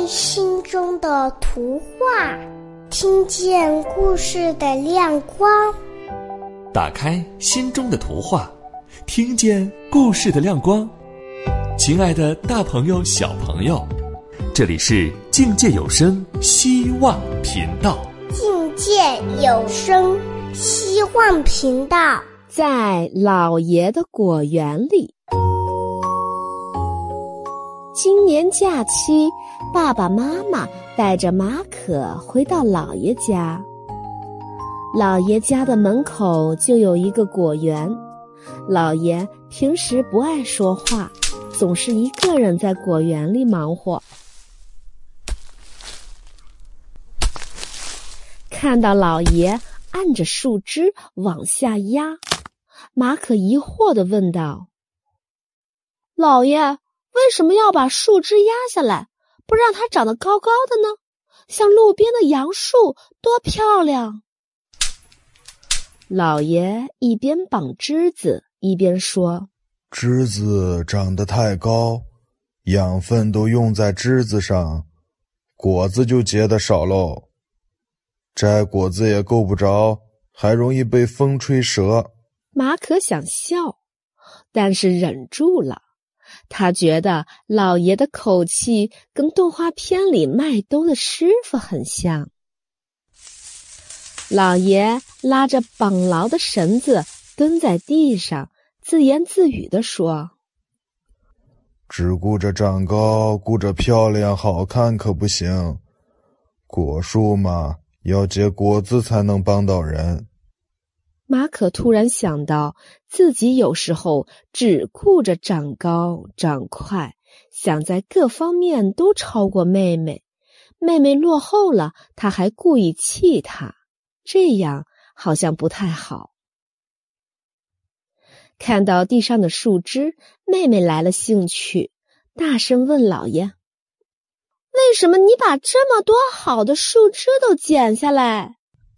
心中的图画，听见故事的亮光。 打开心中的图画，听见故事的亮光。亲爱的大朋友小朋友，这里是境界有声希望频道。 境界有声希望频道。 在老爷的果园里，今年假期，爸爸妈妈带着马可回到姥爷家。姥爷家的门口就有一个果园，姥爷平时不爱说话，总是一个人在果园里忙活。看到姥爷按着树枝往下压，马可疑惑地问道：“姥爷，为什么要把树枝压下来，不让它长得高高的呢？像路边的杨树，多漂亮！”姥爷一边绑枝子，一边说：“ 枝子长得太高，养分都用在枝子上，果子就结得少喽。摘果子也够不着，还容易被风吹折。” 马可想笑，但是忍住了。他觉得老爷的口气跟动画片里卖兜的师傅很像。老爷拉着绑牢的绳子蹲在地上，自言自语地说：“ 只顾着长高，顾着漂亮好看可不行。果树嘛，要结果子才能帮到人。” 马可突然想到，自己有时候只顾着长高长快，想在各方面都超过妹妹。妹妹落后了，他还故意气她，这样好像不太好。看到地上的树枝，妹妹来了兴趣，大声问老爷：“为什么你把这么多好的树枝都剪下来？”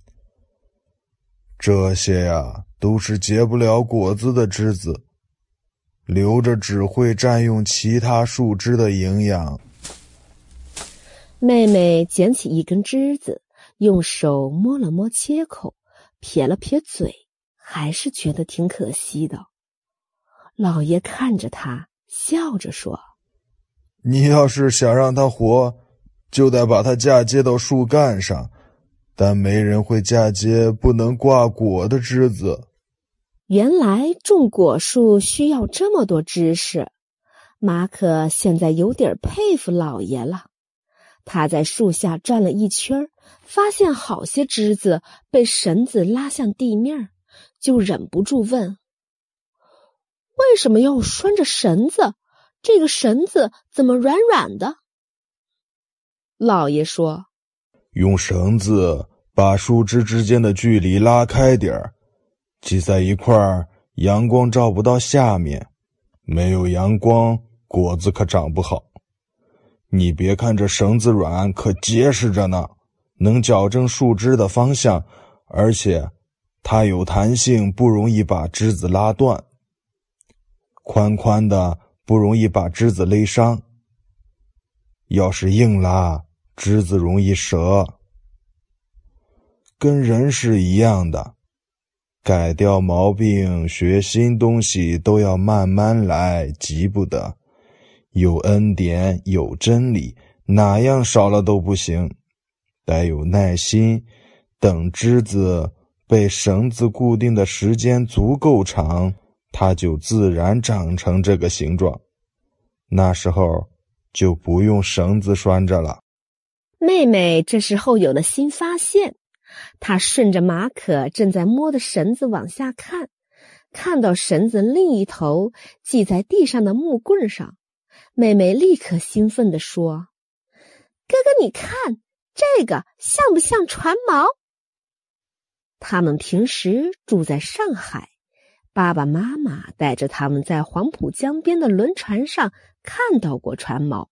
这些呀，都是结不了果子的枝子，留着只会占用其他树枝的营养。 妹妹捡起一根枝子，用手摸了摸切口，撇了撇嘴，还是觉得挺可惜的。老爷看着他，笑着说：“ 你要是想让它活，就得把它嫁接到树干上，但没人会嫁接不能挂果的枝子。” 原来种果树需要这么多知识，马可现在有点佩服老爷了。他在树下转了一圈，发现好些枝子被绳子拉向地面，就忍不住问：“为什么要拴着绳子？这个绳子怎么软软的？”老爷说：“ 用绳子把树枝之间的距离拉开点儿，挤在一块儿，阳光照不到下面，没有阳光，果子可长不好。你别看这绳子软，可结实着呢，能矫正树枝的方向，而且它有弹性，不容易把枝子拉断。宽宽的，不容易把枝子勒伤。要是硬拉，枝子容易折。跟人是一样的，改掉毛病，学新东西都要慢慢来，急不得。有恩典，有真理，哪样少了都不行。得有耐心，等枝子被绳子固定的时间足够长，它就自然长成这个形状。那时候就不用绳子拴着了。 妹妹这时候有了新发现，她顺着马可正在摸的绳子往下看，看到绳子另一头系在地上的木棍上，妹妹立刻兴奋地说：“哥哥，你看，这个像不像船锚？”他们平时住在上海，爸爸妈妈带着他们在黄浦江边的轮船上看到过船锚。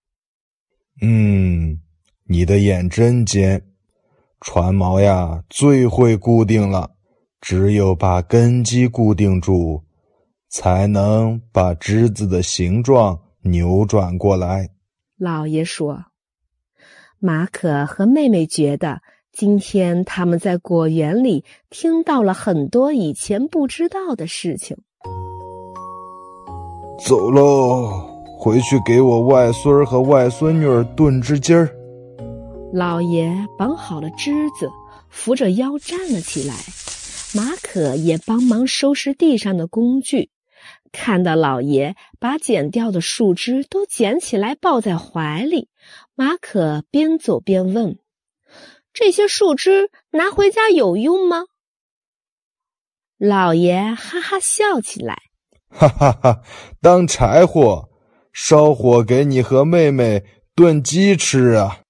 你的眼真尖。船锚呀，最会固定了，只有把根基固定住，才能把枝子的形状扭转过来。 老爷说：“ 马可和妹妹觉得，今天他们在果园里听到了很多以前不知道的事情。 走喽，回去给我外孙和外孙女炖只鸡儿。 老爷绑好了枝子，扶着腰站了起来。马可也帮忙收拾地上的工具。看到老爷把剪掉的树枝都捡起来抱在怀里，马可边走边问：这些树枝拿回家有用吗？老爷哈哈笑起来， 哈哈哈，当柴火，烧火给你和妹妹炖鸡吃啊。